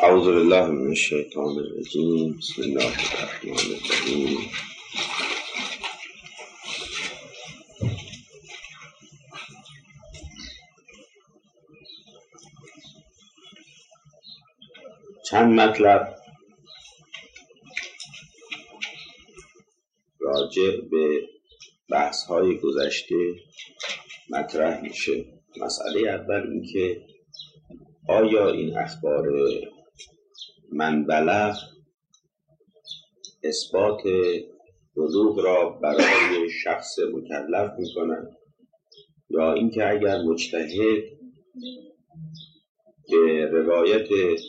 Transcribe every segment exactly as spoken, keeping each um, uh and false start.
اعوذ بالله من الشیطان الرجیم. بسم الله الرحمن الرحیم. چند مطلب راجع به بحث‌های گذشته مطرح میشه. مسئله اول این که آیا این اخبار من بلغ اثبات بلوغ را برای شخص مکلف میکنند، یا اینکه اگر مجتهد به روایت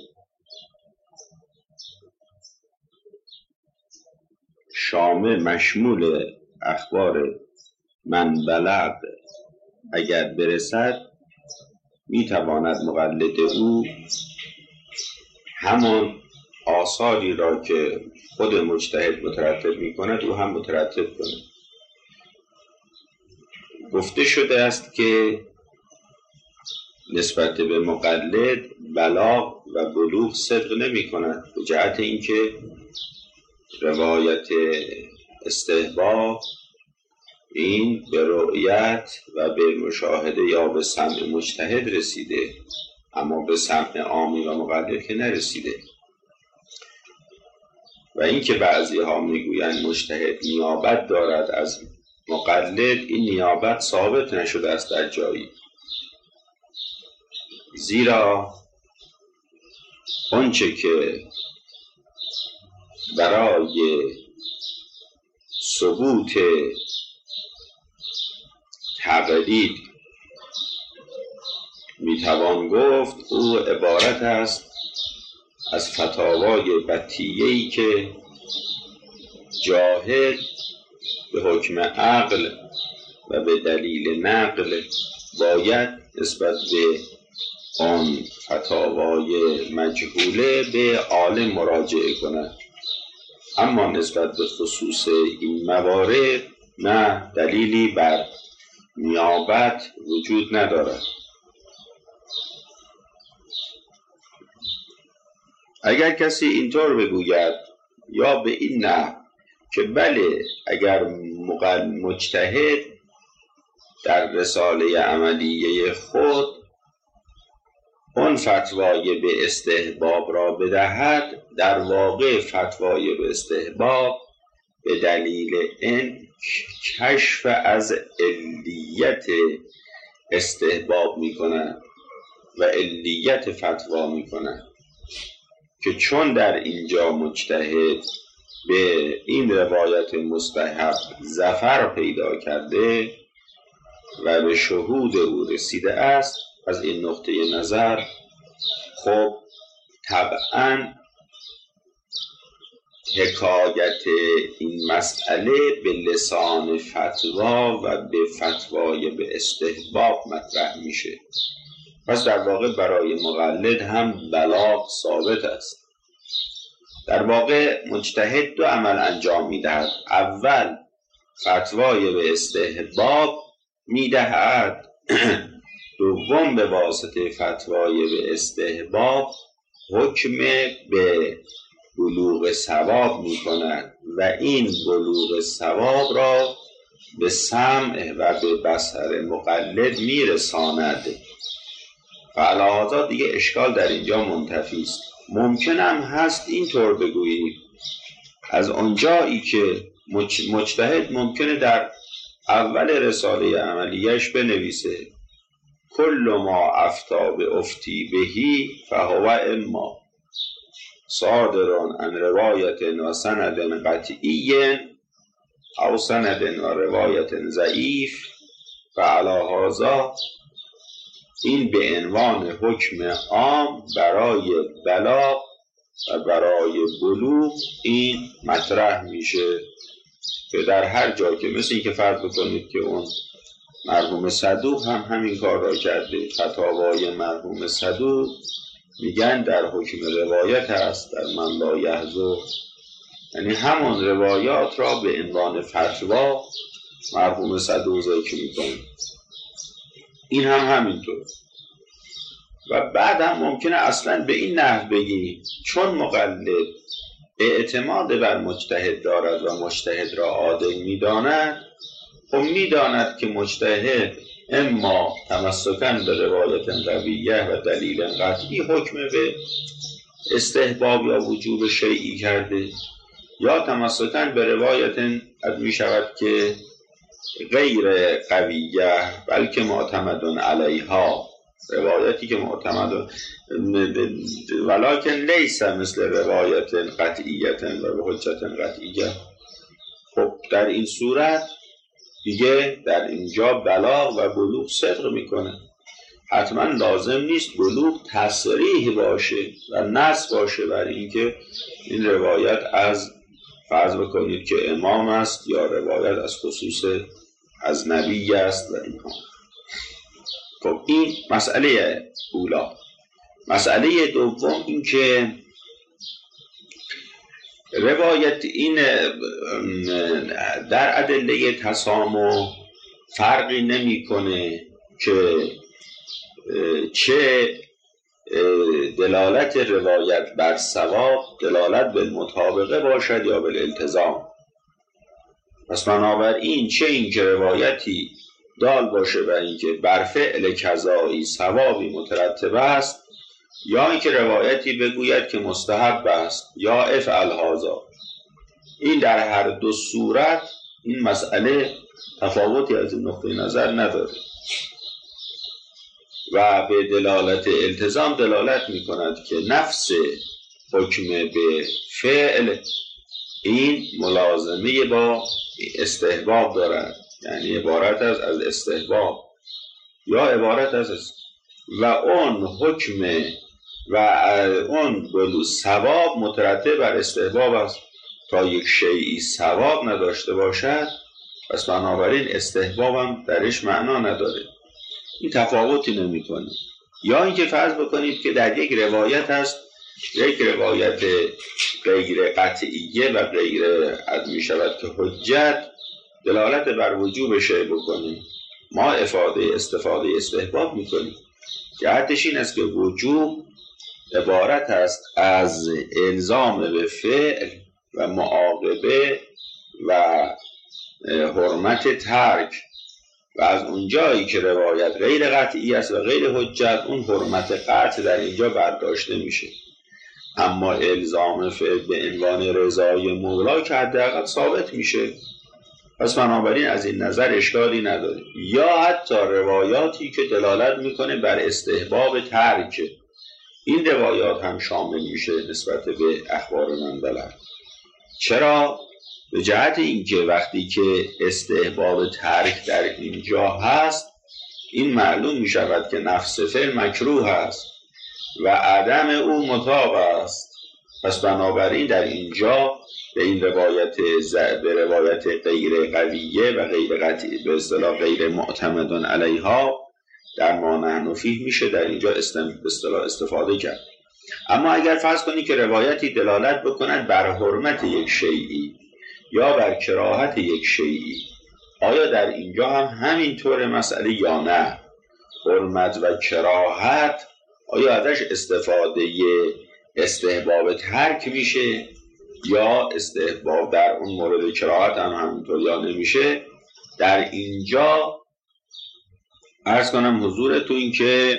شامل مشمول اخبار من بلغ اگر برسد میتواند مقلد او همان آثاری را که خود مجتهد مترتب میکند او هم مترتب کند. گفته شده است که نسبت به مقلد بلاغ و بلوغ صدق نمی کند، به جهت اینکه روایت استحباب این به رؤیت و به مشاهده یا به سمع مجتهد رسیده، اما به سمع عامی و مقلد که نرسیده. و اینکه بعضی ها میگویند مجتهد نیابت دارد از مقلد، این نیابت ثابت نشده است در جایی، زیرا آنچه که برای ثبوت تقلید میتوان گفت او عبارت است از فتاوای بطیه‌ای که جاهل به حکم عقل و به دلیل نقل باید نسبت به آن فتاوای مجهوله به عالم مراجعه کند، اما نسبت به خصوص این موارد نه دلیلی بر نیابت وجود ندارد. اگر کسی اینطور بگوید یا به این نه که بله اگر مجتهد در رساله عملیه خود اون فتوای به استحباب را بدهد، در واقع فتوای به استحباب به دلیل این کشف از علیت استحباب می کند و علیت فتوا می کند، که چون در اینجا مجتهد به این روایت مستحب ظفر پیدا کرده و به شهود او رسیده است، از این نقطه نظر خب طبعاً حکایت این مسئله به لسان فتوا و به فتوای به استحباب مطرح میشه. پس در واقع برای مقلد هم بلاغ ثابت است. در واقع مجتهد دو عمل انجام میدهد. اول فتوای به استحباب میدهد، دوم به واسطه فتوای به استحباب حکم به بلوغ ثواب می کند و این بلوغ ثواب را به سمع و به بصر مقلد می رساند. فعلاوه دیگه اشکال در اینجا منتفی است. ممکن هم هست اینطور بگوییم از آنجایی که مجتهد ممکنه در اول رساله عملیش بنویسه کل ما افتا به افتی بهی فهو اما صادران عن روایت و سند قطعی او سند و روایت ضعیف و علی هذا این به عنوان حکم عام برای بلاغ و برای بلوغ این مطرح میشه، که در هر جا که مثل این که فرض بکنید که اون مرحوم صدوق هم همین کار را کرده، فتاوای مرحوم صدوق میگن در حکم روایت هست در من لا یحضر، یعنی همون روایات را به عنوان فتوا مرحوم صدوق ذکر میکنه. این هم همینطور. و بعد هم ممکنه اصلا به این نحو بگی چون مقلد اعتماد بر مجتهد دارد و مجتهد را عادل می‌داند، خب می‌داند که مجتهد اما تمسکاً به روایت قویه و دلیل قطعی حکم به استحباب یا وجوب شیعی کرده، یا تمسکاً به روایت می شود که غیر قویه بلکه معتمد علیها، روایتی که معتمد ولکن لیس مثل روایت قطعیت و حجت قطعیه. خب در این صورت دیگه در اینجا بلاغ و بلوغ صدق میکنه. حتما لازم نیست بلوغ تصریح باشه و نص باشه بر اینکه این روایت از فرض بکنید که امام است یا روایت از خصوص از نبی است و اینها. خب این مسئله اولا. مسئله دوم این که روایت این در ادله تسامح فرقی نمی‌کنه که چه دلالت روایت بر ثواب دلالت بالمطابقه باشد یا بالالتزام. پس بنابراین چه این که روایتی دال باشه بر اینکه بر فعل کذایی ثوابی مترتب است، یا اینکه روایتی بگوید که مستحب است یا افعل هذا، این در هر دو صورت این مسئله تفاوتی از این نقطه نظر نداره و به دلالت التزام دلالت می کند که نفس حکم به فعل این ملازمه با استحباب دارد، یعنی عبارت از از استحباب یا عبارت از است. و اون حکم و اون بلو ثواب مترتب بر استحباب است. تا یک شیئی ثواب نداشته باشد پس بنابراین استحباب هم درش معنا نداره، این تفاوتی نمی کنه. یا اینکه فرض بکنید که در یک روایت هست، یک روایت غیر قطعیه و غیر از می شود که حجت دلالت بر وجوب شیء بکنیم، ما افاده استفاده استحباب می کنیم. جهتش این است که وجوب عبارت است از الزام به فعل و معاقبه و حرمت ترک، و از اونجایی که روایت غیر قطعی است و غیر حجت اون حرمت قطع در اینجا برداشته میشه، اما الزام فعل به عنوان رضای مولا که حداقل ثابت میشه. پس بنابراین از این نظر اشکالی نداره. یا حتی روایاتی که دلالت میکنه بر استحباب ترک، این روایات هم شامل میشه نسبت به اخبار منبلغ. چرا؟ به جهت اینکه وقتی که استحباب ترک در اینجا هست، این معلوم می شود که نفس فعل مکروه است و عدم او مطاق است. پس بنابراین در اینجا به این روایت به روایت غیر قویه و غیر قطعی به اصطلاح غیر معتمد علیها در ما نحن فیه میشه در اینجا به اصطلاح استفاده کرد. اما اگر فرض کنی که روایتی دلالت بکند بر حرمت یک شیئی یا بر کراهت یک شیئی، آیا در اینجا هم همین طور مسئله یا نه؟ حرمت و کراهت آیا ازش استفاده استحباب ترک میشه یا استحباب در اون مورد کراهت هم همینطور یا نمیشه؟ در اینجا عرض کنم حضورتون این که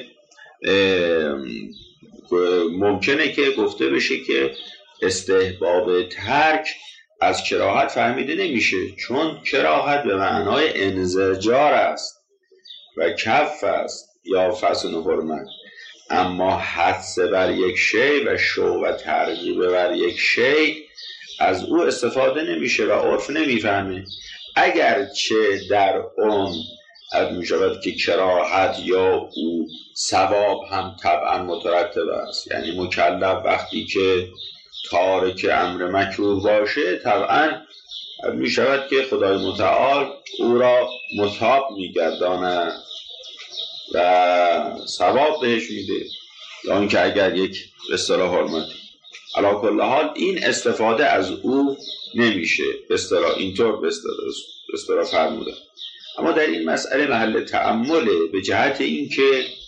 ممکنه که گفته بشه که استحباب ترک از کراهت فهمیده نمیشه، چون کراهت به معنای انزجار است و کف است یا فسن و حرمت، اما حدس بر یک شی و شوق و ترغیب بر یک شی از او استفاده نمیشه و عرف نمیفهمه. اگرچه در اون می شود که کراهت یا او ثواب هم طبعا مترتب است، یعنی مکلف وقتی که تارک امر مکروه باشه طبعا می شود که خدای متعال او را متاب می گرداند و ثواب بهش میده، یا اینکه اگر یک به اصطلاح حرمتی علی کل حال این استفاده از او نمیشه به اصطلاح اینطور به اصطلاح فرموده. اما در این مسئله محل تأمله به جهت این که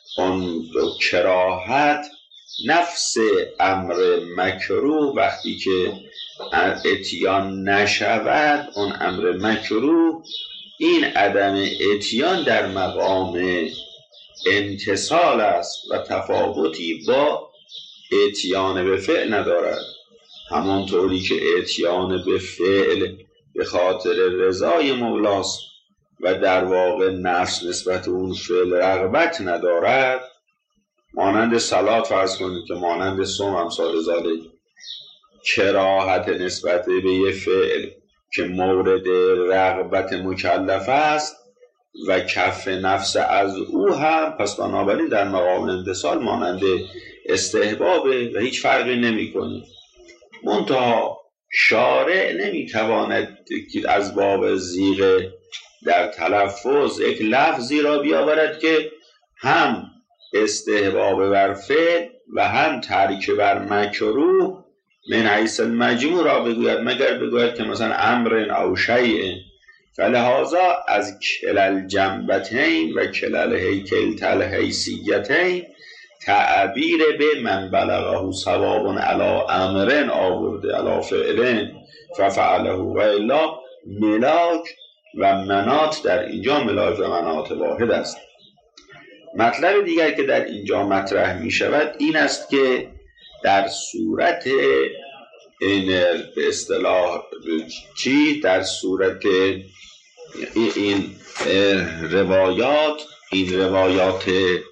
اون کراهت نفس امر مکروه وقتی که اتیان نشود، اون امر مکروه، این عدم اتیان در مقام امتصال است و تفاوتی با اتیان به فعل ندارد. همانطوری که اتیان به فعل به خاطر رضای مولاست و در واقع نفس نسبت اون فعل رغبت ندارد، مانند صلات فرض کنید که مانند صوم امثال ذالک، کراهت نسبت به یه فعل که مورد رغبت مکلف است و کف نفس از او هم، پس بنابراین در مقام امتصال مانند استحبابه و هیچ فرقی نمی کنه. منتها شارع نمی تواند که از باب زیغه در تلفظ یک لفظی را بیاورد که هم استحباب بر فعل و هم ترک بر مکروه من حیث المجموع را بگوید، مگر بگوید که مثلا امر او شیء. فلهذا از کلل جنبتین و کلل هیکل حیثیتین تعبیر به من بلغه ثواب علی امرن آورده علی فعلن ففعله و الا. ملاک و منات در اینجا ملاک و منات واحد است. مطلب دیگر که در اینجا مطرح می شود این است که در صورت این به اصطلاح چی در صورت این روایات این روایات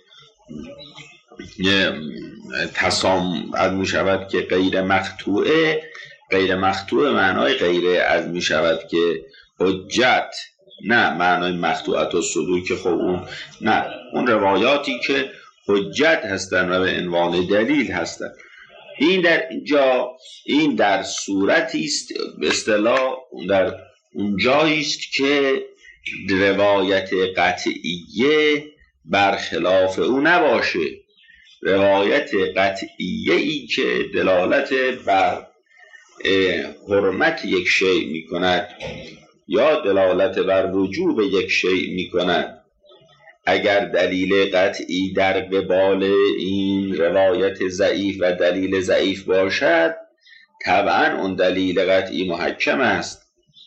تسام از می شود که غیر مقطوعه، غیر مقطوعه معنای غیر از می شود که حجت، نه معنای مقطوعت و صدور که خب اون نه، اون روایاتی که حجت هستن و به عنوان دلیل هستن. این در اینجا این در صورتی است به اصطلاح در اون جایی است که روایت قطعیه برخلاف او نباشه. روایت قطعیه ای که دلالت بر حرمت یک شیء می کند یا دلالت بر وجوب یک شیء می کند، اگر دلیل قطعی در قبال این روایت ضعیف و دلیل ضعیف باشد، طبعا اون دلیل قطعی محکم است.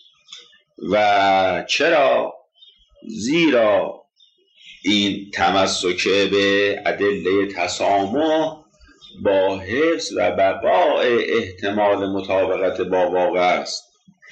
و چرا؟ زیرا این تمسک به ادله تسامح با حفظ و بقاء احتمال مطابقت با واقع است.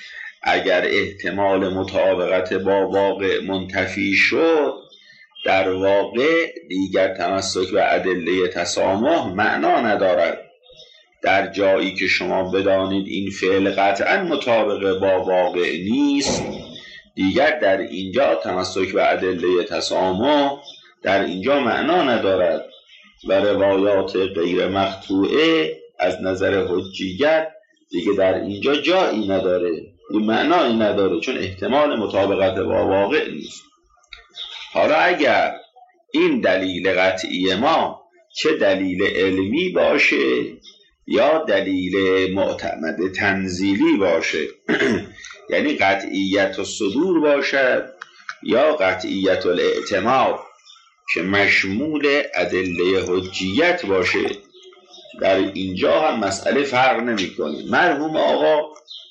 اگر احتمال مطابقت با واقع منتفی شد، در واقع دیگر تمسک به ادله تسامح معنا ندارد. در جایی که شما بدانید این فعل قطعا مطابق با واقع نیست، دیگر در اینجا تمسک به ادله تسامح در اینجا معنا ندارد و روایات غیر مقطوعه از نظر حجیت دیگه در اینجا جایی نداره، این معنایی نداره، چون احتمال مطابقت با واقع نیست. حالا اگر این دلیل قطعی ما چه دلیل علمی باشه یا دلیل معتمد تنزیلی باشه یعنی قطعیت الصدور باشد یا قطعیت الاعتماد که مشمول ادله حجیت باشه، در اینجا هم مسئله فرق نمی‌کنه. مرحوم آقا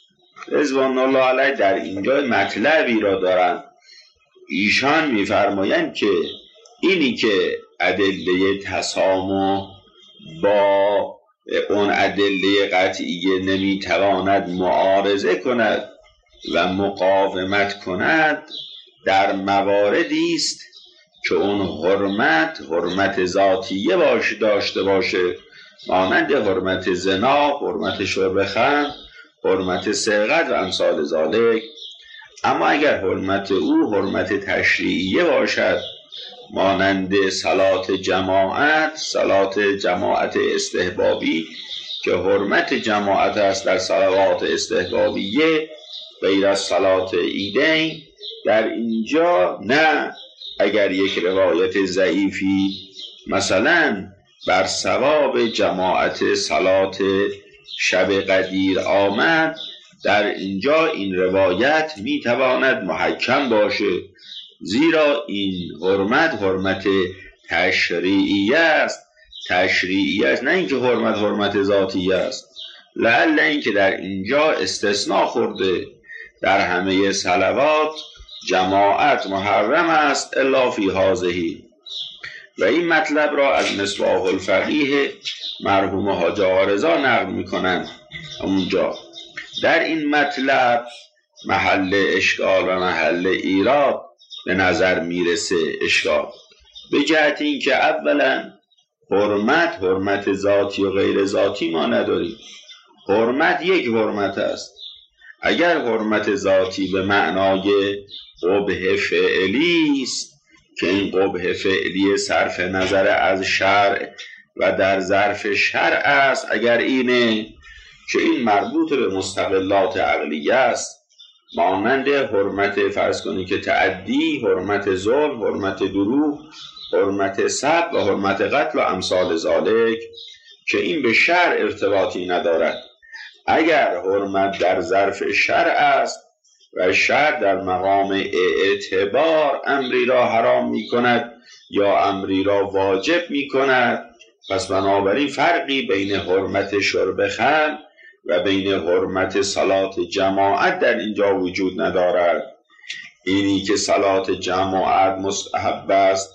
رضوان الله علیه در اینجا مطلبی را دارن، ایشان می‌فرمایند که اینی که ادله تسامح با اون ادله قطعیه نمیتواند معارضه کند و مقاومت کند در مواردی است که اون حرمت حرمت ذاتیه باشه داشته باشه، مانند حرمت زنا، حرمت شرب خمر، حرمت سرقت و امثال ذالک. اما اگر حرمت او حرمت تشریعیه باشد، مانند صلات جماعت، صلات جماعت استحبابی که حرمت جماعت است در صلوات استحبابیه غیر از صلات عیدین، در اینجا نه. اگر یک روایت ضعیفی مثلا بر ثواب جماعت صلات شب قدیر آمد، در اینجا این روایت میتواند محکم باشه، زیرا این حرمت حرمت تشریعی است. تشریعی است، نه اینکه حرمت حرمت ذاتی است. لعل اینکه در اینجا استثناء خورده، در همه صلوات جماعت محرم است الا فی هذه. و این مطلب را از مصباح الفقیه مرحوم حاج آقا رضا نقل میکنند. اونجا در این مطلب محل اشکال و محل ایراد به نظر میرسه. اشکال به جهت این که اولا حرمت حرمت ذاتی و غیر ذاتی ما نداریم. حرمت یک حرمت است. اگر حرمت ذاتی به معنای قبح فعلی است که این قبح فعلی صرف نظر از شرع و در ظرف شرع است، اگر اینه که این مربوط به مستقلات عقلیه است، مانند حرمت فرض کنی که تعدی، حرمت ظلم، حرمت دروغ، حرمت سب و حرمت قتل و امثال ذالک، که این به شرع ارتباطی ندارد. اگر حرمت در ظرف شرع است و شرع در مقام اعتبار امری را حرام می کند یا امری را واجب می کند، پس بنابراین فرقی بین حرمت شرب خمر و بین حرمت صلات جماعت در اینجا وجود ندارد. اینی که صلات جماعت مستحب است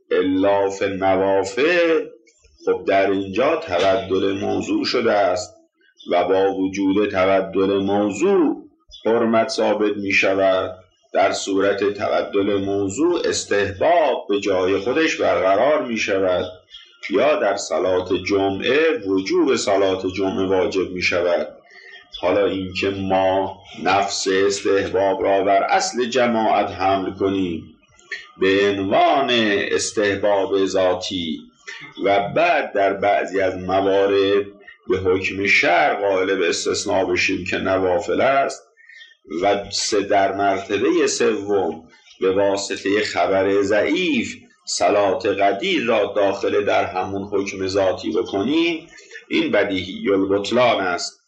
الا فی النوافل، خب در اینجا تبدل موضوع شده است و با وجود تبدل موضوع حرمت ثابت می شود. در صورت تبدل موضوع استحباب به جای خودش برقرار می شود، یا در صلات جمعه وجوب صلات جمعه واجب می شود. حالا اینکه ما نفس استحباب را بر اصل جماعت حمل کنیم به عنوان استحباب ذاتی و بعد در بعضی از موارد به حکم شرع قائل به استثناء بشیم که نوافل است، و سه در مرتبه سوم به واسطه خبر ضعیف صلات قدیر را داخل در همون حکم ذاتی بکنیم، این بدیهی البطلان است.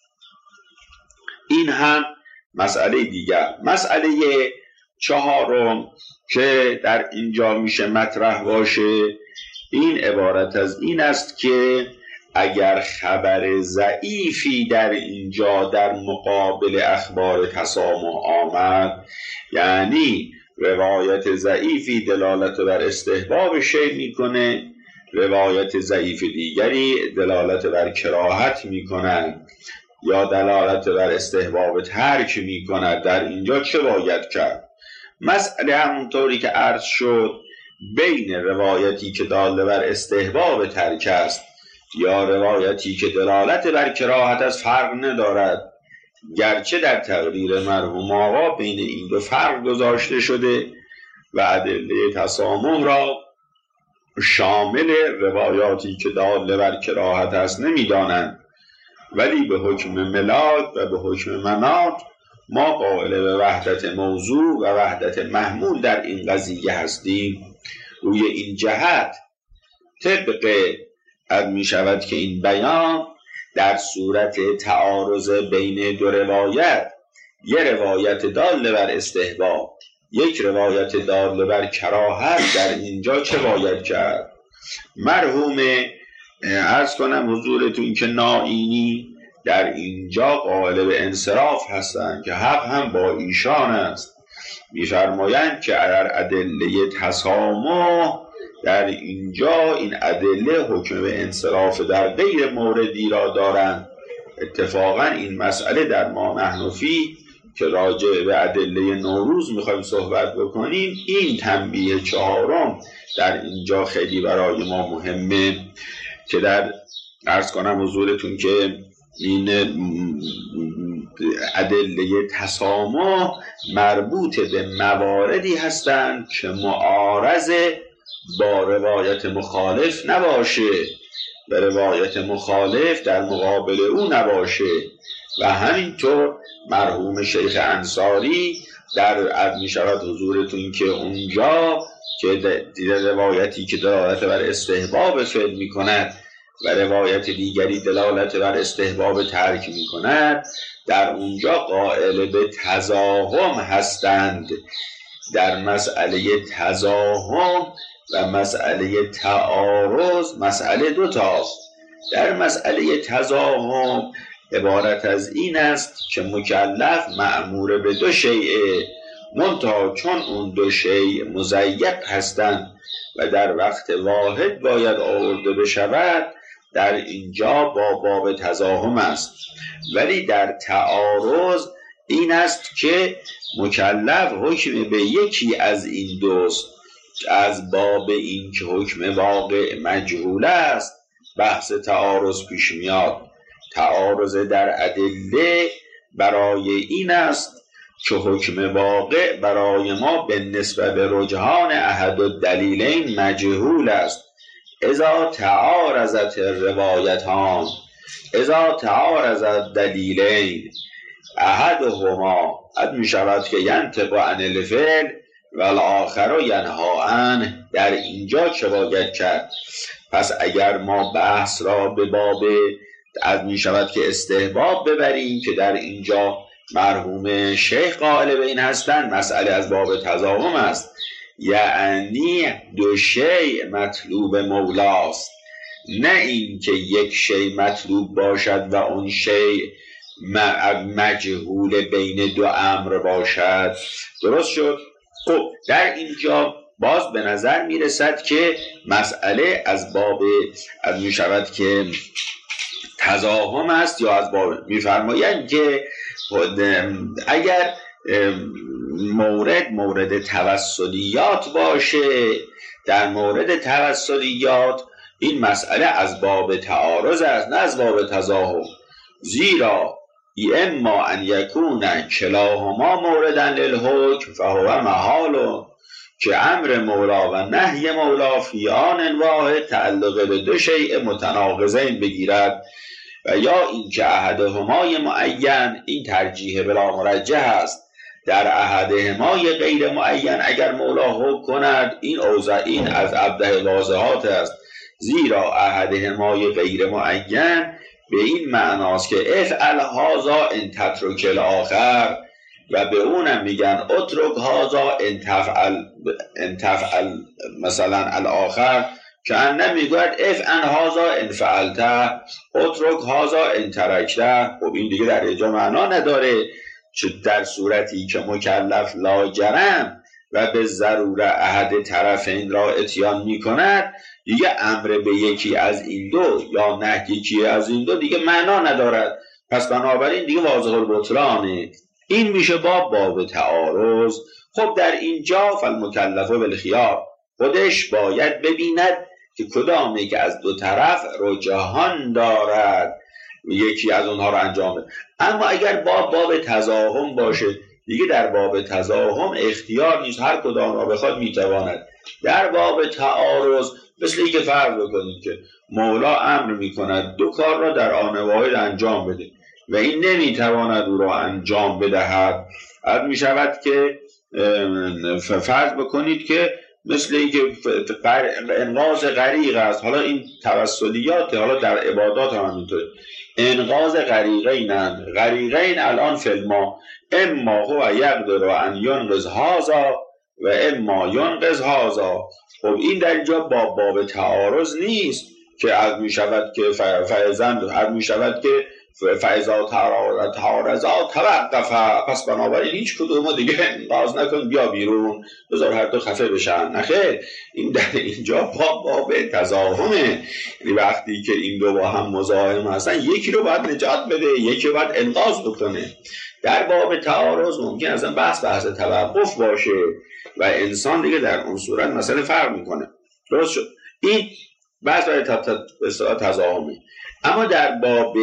این هم مسئله دیگر. مسئله چهارم که در اینجا میشه مطرح باشه، این عبارت از این است که اگر خبر ضعیفی در اینجا در مقابل اخبار تسامح آمد، یعنی روایت ضعیفی دلالت بر استحباب شیء میکنه، روایت ضعیف دیگری دلالت بر کراهت میکنه یا دلالت بر استحباب ترک میکند، در اینجا چه باید کرد؟ مسئله همونطوری که عرض شد، بین روایتی که دال بر استحباب ترک است یا روایتی که دلالت بر کراهت از فرق ندارد، گرچه در تقریر مرحوم آقا بین این دو فرق گذاشته شده و ادله تسامح را شامل روایاتی که دال بر کراهت است نمی‌دانند، ولی به حکم ملاک و به حکم مناط ما قائل به وحدت موضوع و وحدت محمول در این قضیه هستیم. روی این جهت طبق اد می شود که این بیان در صورت تعارض بین دو روایت، یک روایت دال بر استحباب، یک روایت دال بر کراهت، در اینجا چه باید کرد؟ مرحوم عرض کنم حضورتون که نائینی در اینجا قائل به انصراف هستند که حق هم با ایشان است. می‌فرمایند که در ادله تسامح در اینجا این ادله حکم به انصراف در غیر موردی را دارند. اتفاقا این مسئله در ما نحن فی که راجع به ادله نوروز میخوایم صحبت بکنیم، این تنبیه چهارم در اینجا خیلی برای ما مهمه که در عرض کنم حضورتون که این ادله تسامح مربوط به مواردی هستند که معارض با روایت مخالف نباشه و روایت مخالف در مقابل او نباشه. و همینطور مرحوم شیخ انصاری در عد می شود حضورتون که اونجا که روایتی که دلالت بر استحباب فعل می کند و روایت دیگری دلالت بر استحباب ترک می کند، در اونجا قائل به تزاحم هستند. در مسئله تزاحم و مسئله تعارض مسئله دو تاست. در مسئله تضاهم عبارت از این است که مکلف مأمور به دو شیء، منتها چون اون دو شیء مضیق هستند و در وقت واحد باید آورده بشود، در اینجا با باب تضاهم است. ولی در تعارض این است که مکلف حکم به یکی از این دوست، از باب این که حکم واقع مجهول است بحث تعارض پیش میاد. تعارض در ادله برای این است که حکم واقع برای ما به نسبت به رجحان احد الدلیلین مجهول است. اذا تعارضت الروایتان، اذا تعارضت دلیلین احدهما، اد می شود که ینطق عن الفعل و الاخر ینها عنه. در اینجا چه باید کرد؟ پس اگر ما بحث را به باب اد می شود که استحباب ببریم که در اینجا مرحوم شیخ قائل به این هستند، مسئله از باب تضاهم است، یعنی دو شیء مطلوب مولاست، نه این که یک شیء مطلوب باشد و اون شیء مجهول بین دو امر باشد. درست شد؟ خب در اینجا باز به نظر می رسد که مسئله از باب از می شود که تضاهم است یا از باب می فرمایند که اگر مورد مورد توسلیات باشه، در مورد توسلیات این مسئله از باب تعارض است نه از باب تضاهم، زیرا اما ان یکون کلاهما موردن للحکم فهو محال که امر مولا و نهی مولا فی آن واحد تعلق به دو شیء متناقضین بگیرد، و یا این که احدهمای معین، این ترجیح بلا مرجح است، در احدهمای غیر معین اگر مولا حکم کند این اوضع این از ابدع واضحات است، زیرا احدهمای غیر معین به این معناست که افعل هذا ان تترک الاخر، و به اونم میگن اترک هذا ان تفعل ان تفعل مثلا الاخر، که ان میگوید افعل هذا ان فعلته، اترک هذا ان ترکته. خب این دیگه در اینجا معنا نداره، چه در صورتی که مکلف لاجرم و به ضروره احد طرفین را اتیان میکند، دیگه امر به یکی از این دو یا نه یکی از این دو دیگه معنا ندارد. پس بنابراین دیگه واضح البطلانه. این میشه باب باب تعارض. خب در اینجا فالمکلف بالخیار، خودش باید ببیند که کدامی که از دو طرف رجحان دارد یکی از اونها رو انجام بده. اما اگر باب باب تضاهم باشه دیگه در باب تضاهم اختیار نیست، هر کدام را بخواد میتواند. در باب تعارض مثل اینکه فرض بکنید که مولا امر میکند دو کار را در آن واحد انجام بده و این نمیتواند او را انجام بدهد، از میشود که فرض بکنید که مثل اینکه انقاذ غریق است. حالا این توسلیات، حالا در عبادات هم همینطور، انقاذ غریقینند، غریقین الان فلما اما هو یقدر ان ینقذ هذا و اما ینقذ هذا. خب این در اینجا باب باب تعارض نیست که از می شود که فیضند از می شود که فیضا تعارضا توقف، پس بنابراین هیچ کدوم دیگه انقاذ نکن بیا بیرون بذار هر دو خفه بشن. نخیر، این در اینجا باب باب تضاهمه. یعنی وقتی که این دو با هم مزاحم هستن یکی رو باید نجات بده یکی رو باید انقاذ بکنه. در باب تعارض ممکن اصلا بحث بحث توقف باشه و انسان دیگه در اون صورت مسئله فرق میکنه. درست شد؟ این بحث برای تضاهمه. اما در باب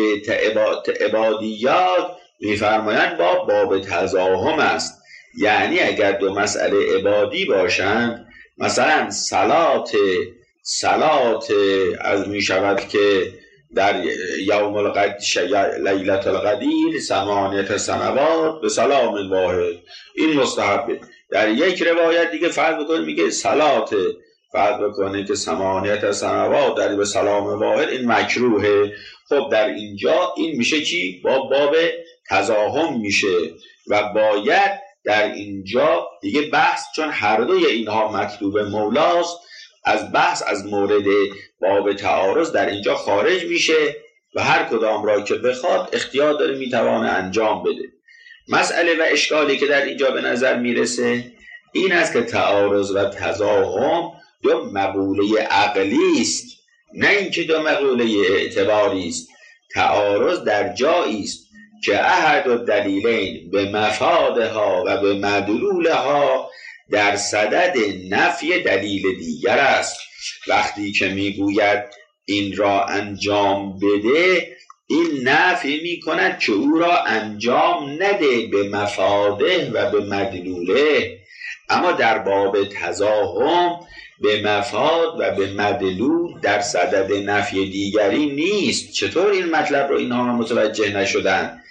عبادیات میفرمایند باب باب تضاهم است، یعنی اگر دو مسئله عبادی باشند، مثلا صلات صلات از می شود که در یوم القدر لیلت القدیر ثمانیت سنوات به سلام واحد، این مستحبه. در یک روایت دیگه فرض بکنه میگه صلات فرض بکنه که ثمانیت سنوات در به سلام واحد، این مکروهه. خب در اینجا این میشه چی؟ باب باب تضاهم میشه و باید در اینجا دیگه بحث، چون هر دوی اینها مطلوب مولاست، از بحث از مورد باب تعارض در اینجا خارج میشه و هر کدام را که بخواد اختیار داره میتوانه انجام بده. مسئله و اشکالی که در اینجا به نظر میرسه این است که تعارض و تضاهم دو مقوله عقلی است، نه اینکه دو مقوله اعتباری است. تعارض در جایی است که احد الدلیلین به مفادها و به مدلولها در صدد نفی دلیل دیگر است. وقتی که میگوید این را انجام بده، این نفی می کند که او را انجام نده به مفاده و به مدلوله. اما در باب تضاهم به مفاد و به مدلول در صدد نفی دیگری نیست. چطور این مطلب رو اینها متوجه نشدن؟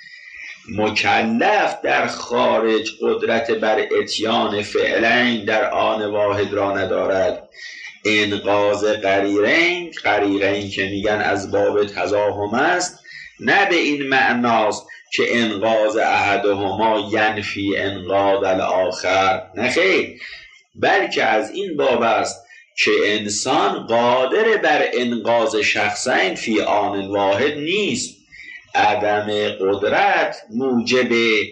مکلف در خارج قدرت بر اتیان فعلین در آن واحد را ندارد. انقاذ قریرین، قریرین که میگن از باب تضاهم است، نه به این معناست که انقاذ احدهما ینفی انقاذ الاخر، نه خیر، بلکه از این باب است که انسان قادر بر انقاذ شخصین فی آن واحد نیست. عدم قدرت موجب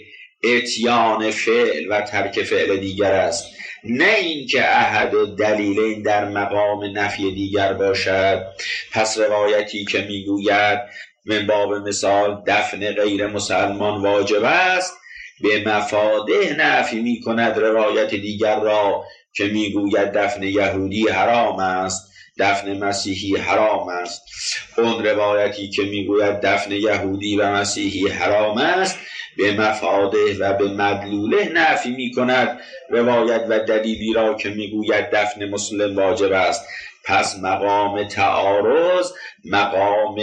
اتیان فعل و ترک فعل دیگر است، نه این که احد دلیلین در مقام نفی دیگر باشد. پس روایتی که میگوید من باب مثال دفن غیر مسلمان واجب است، به مفاده نفی می کند روایت دیگر را که میگوید دفن یهودی حرام است، دفن مسیحی حرام است. اون روایتی که میگوید دفن یهودی و مسیحی حرام است، به مفاده و به مدلوله نفی می کند روایت و دلیلی را که میگوید دفن مسلم واجب است. پس مقام تعارض مقام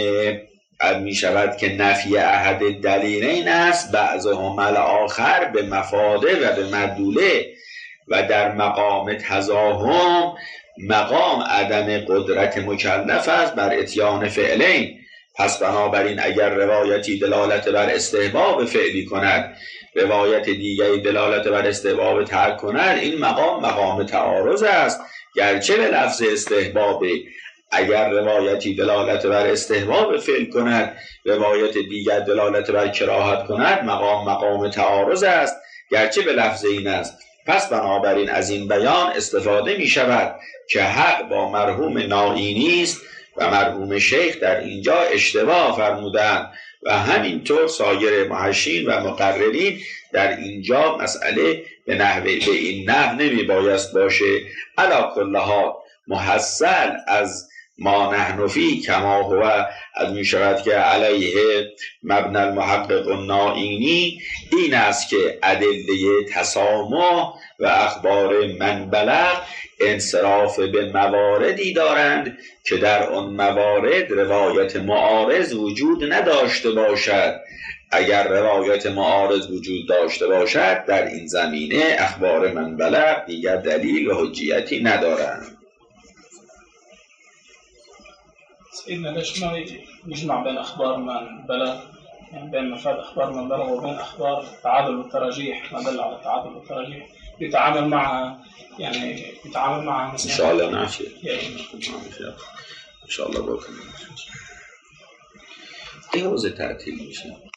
می شود که نفی احد دلیلین است، بعضهم الاخر به مفاده و به مدلوله. و در مقام تضاهم مقام عدم قدرت مکلف است بر اتیان فعلین. پس بنابراین اگر روایتی دلالت بر استحباب فعلی کند، روایت دیگری دلالت بر استحباب ترک کند، این مقام مقام تعارض است، گرچه به لفظ استحباب. اگر روایتی دلالت بر استحباب فعل کند، روایت دیگر دلالت بر کراهت کند، مقام مقام تعارض است، گرچه به لفظ این است. پس بنابراین از این بیان استفاده می شود که حق با مرحوم نائینی است و مرحوم شیخ در اینجا اشتباه فرمودند و همینطور سایر محشین و مقررین در اینجا مسئله به نحوه به این نحو نمی بایست باشه. علی کل حال محصل از ما نحن فی کما هو از می شود که علیه مبنی المحقق النائینی این است که ادله تسامح و اخبار من بلغ انصراف به مواردی دارند که در آن موارد روایت معارض وجود نداشته باشد. اگر روایت معارض وجود داشته باشد در این زمینه اخبار من بلغ دیگر دلیل و حجیتی ندارند. سيدنا ليش ما يجمع بين أخبار من بلغ، يعني بين مفاد أخبار من بلغ وبين أخبار التعادل والتراجيح ما دل على التعادل والتراجيح يتعامل مع يعني يتعامل مع إن شاء الله نعشي إن شاء الله بكم إيه هو زي تعتيل